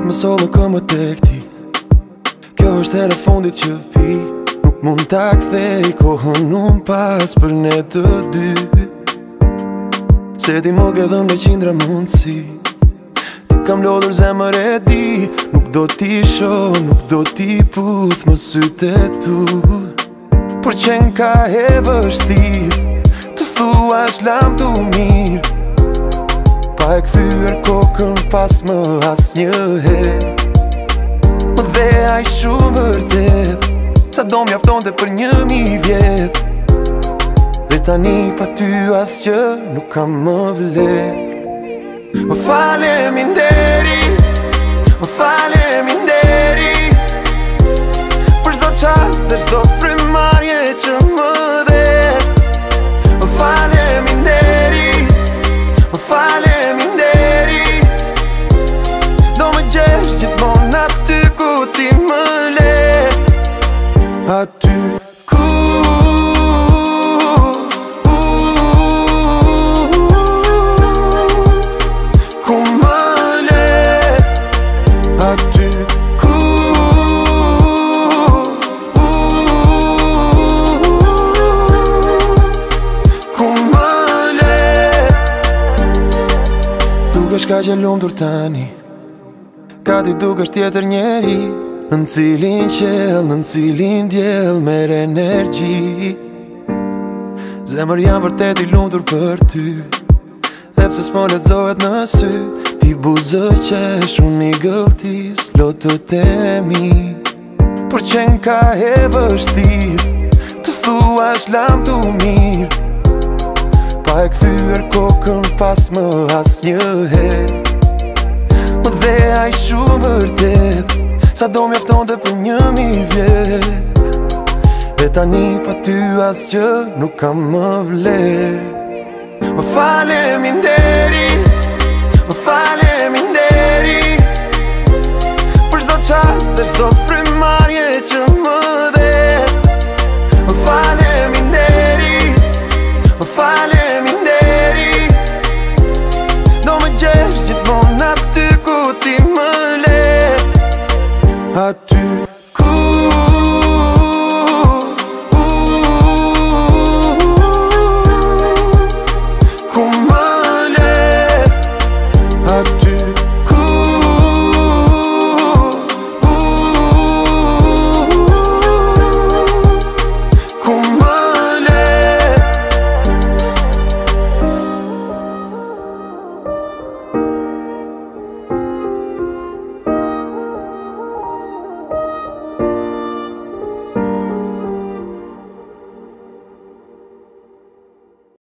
më sollë kë më tek ti. Kjo është hera fundit që pi. Nuk mund ta kthej kohën unë pas për ne të dy. Se ti më ke dhënë me qindra mundësi. Ti kam lodhur zemër e di. Nuk do t'i shoh, nuk do t'i puth më sytë e tu. Por qenë ka e vështirë të thuash lam t'u mirë. Pa e kthyer kokën pas më asnjëherë. Më dhe aj shumë vërtet, sa do mjaftonte për 1000 vjet. Dhe tani pa ty asgjë nuk kam më vlerë. Më faleminderit, më faleminderit për çdo çast dhe çdo frymarrje që më dhe. Më faleminderit, më faleminderit. Do më gjesh gjithmonë aty ku ti më le. Aty ku më le. Aty ku më le. Dukesh ka që lumtur tani, ka ti dukesh tjetër njeri. Në cilin qel, në cilin djel mer energji. Zemër jam vërtet i lumtur për ty. Dhe pse s'po lexohet në sy. Ti buzë qesh, unë i gëltis lotët e mi. Por qenë ka e vështirë të thuash lam t'u mirë. Pa e kthyer kokën pas më asnjëherë. Më dhe aj shumë vërtet, sa do mjaftonte për 1000 vjet. Dhe tani pa ty asgjë nuk kam më vlerë. Më faleminderit, më faleminderit për çdo çast dhe çdo